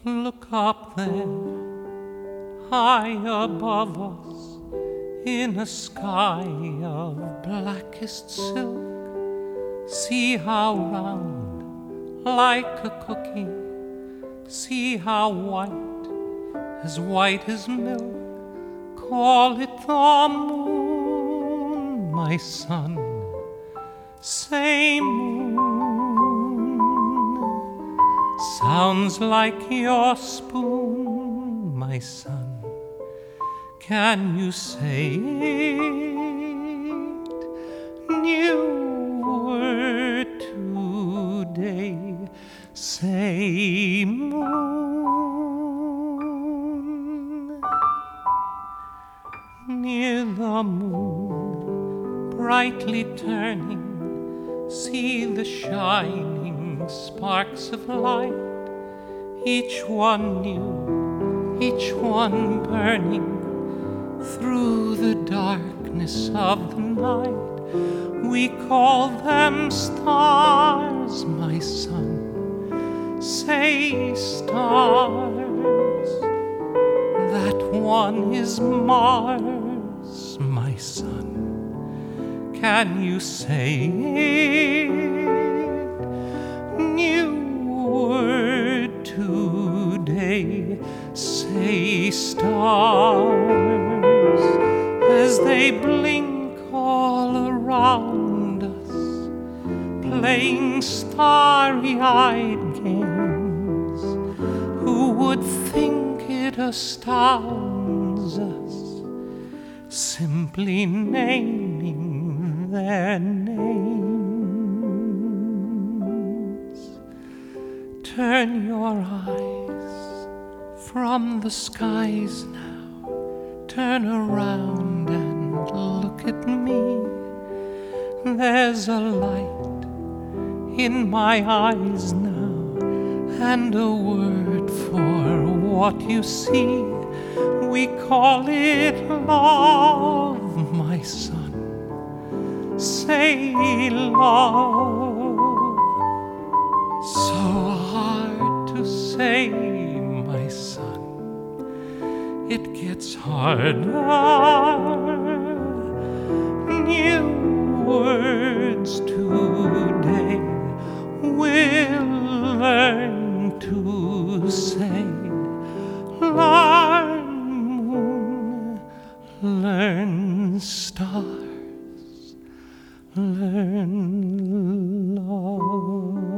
Look up there, high above us, in a sky of blackest silk. See how round, like a cookie. See how white as milk. Call it the moon, my son. Say moon. Sounds like your spoon, my son. Can you say it? New word today. Say moon. Near the moon, brightly turning, see the shining sparks of light, each one new, each one burning. Through the darkness of the night, we call them stars, my son. Say stars. That one is Mars, my son. Can you say it? New word today. Say stars as they blink all around us, playing starry-eyed games. Who would think it astounds us, simply naming their names? Turn your eyes from the skies now. Turn around and look at me. There's a light in my eyes now, and a word for what you see. We call it love, my son. Say love. So hard to say, my son. It gets harder. New words today we'll learn to say. Learn moon, learn stars, learn love.